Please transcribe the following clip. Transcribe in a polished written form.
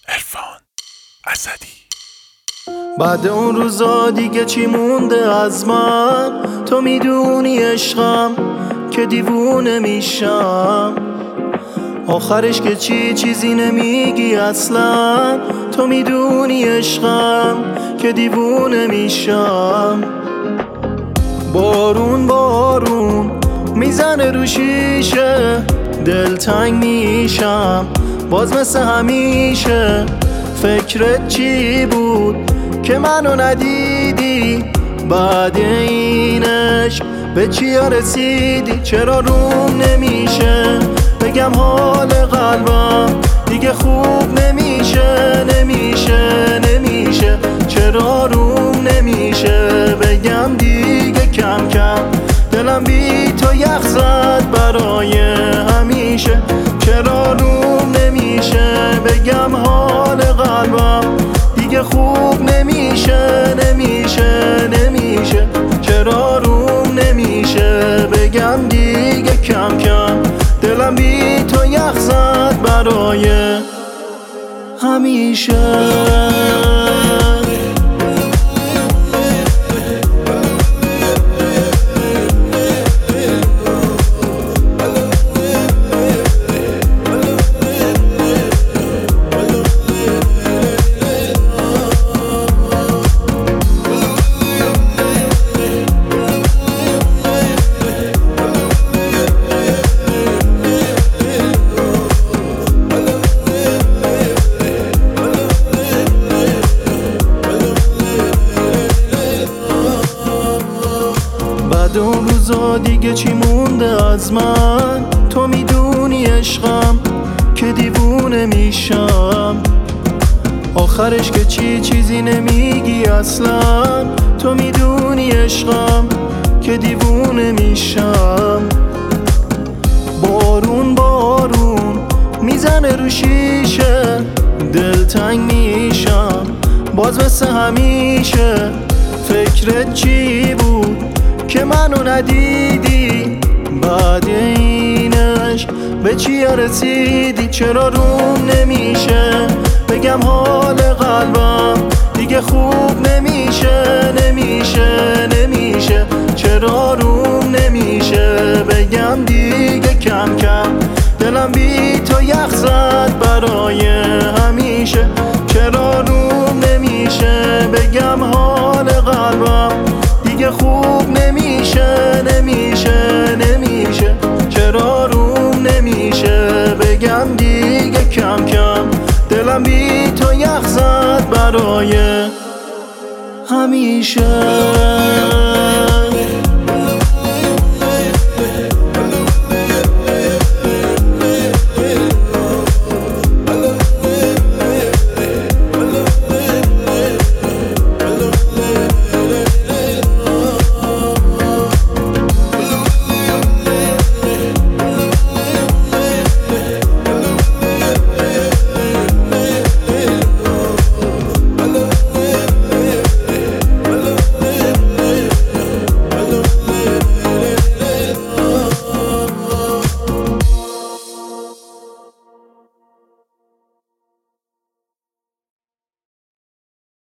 عرفان اسدی. بعد اون روزا دیگه چی مونده از من؟ تو میدونی عشقم که دیوونه میشم. آخرش که چیزی نمیگی اصلا. تو میدونی عشقم که دیوونه میشم. بارون میزنه رو شیشه، دلتنگ میشم باز مثل همیشه. فکرت چی بود که منو ندیدی؟ بعد اینش به چیا رسیدی؟ چرا روم نمیشه بگم حال قلبم دیگه خوب نمیشه؟ چرا روم نمیشه بگم دیگه کم کم دلم بی تو یخ زد برای همیشه؟ چرا روم نمیشه بگم حال قلبم دیگه خوب نمیشه؟ چرا روم نمیشه بگم دیگه کم کم دلم بی تو یخ زد برای همیشه؟ بعد اون روزا دیگه چی مونده از من؟ تو میدونی عشقم که دیوونه میشم. آخرش که چیزی نمیگی اصلا. تو میدونی عشقم که دیوونه میشم. بارون میزنه رو شیشه، دلتنگ میشم باز مثل همیشه. فکرت چی بود که منو ندیدی؟ بعد اینش به چیا رسیدی؟ چرا روم نمیشه بگم حال قلبم دیگه خوب نمیشه؟ چرا روم نمیشه بگم دیگه کم کم دلم بی تو یخ زد برای همیشه؟ چرا روم نمیشه بگم حال قلبم دیگه خوب نمیشه؟ چرا روم نمیشه بگم دیگه کم کم دلم بی تو یخ زد برای همیشه؟